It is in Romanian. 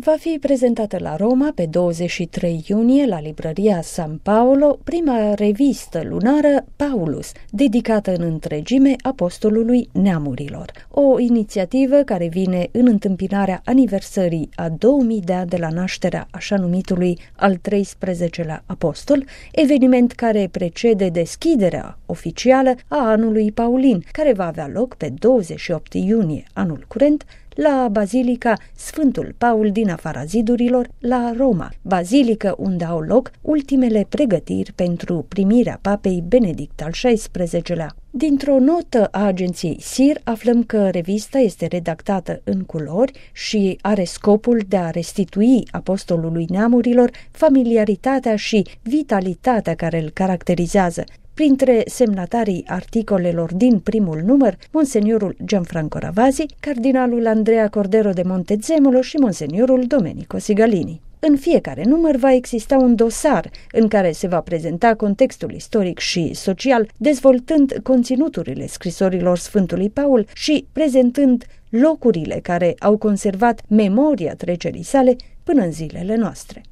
Va fi prezentată la Roma pe 23 iunie la librăria San Paolo prima revistă lunară Paulus, dedicată în întregime apostolului neamurilor. O inițiativă care vine în întâmpinarea aniversării a 2000 de ani de la nașterea așa numitului al 13-lea apostol, eveniment care precede deschiderea oficială a anului paulin, care va avea loc pe 28 iunie anul curent la Bazilica Sfântul Paul din afara zidurilor, la Roma, bazilică unde au loc ultimele pregătiri pentru primirea papei Benedict al XVI-lea. Dintr-o notă a agenției SIR aflăm că revista este redactată în culori și are scopul de a restitui apostolului neamurilor familiaritatea și vitalitatea care îl caracterizează. Printre semnatarii articolelor din primul număr, monseniorul Gianfranco Ravasi, cardinalul Andrea Cordero de Montezemolo și monseniorul Domenico Sigalini. În fiecare număr va exista un dosar în care se va prezenta contextul istoric și social, dezvoltând conținuturile scrisorilor Sfântului Paul și prezentând locurile care au conservat memoria trecerii sale până în zilele noastre.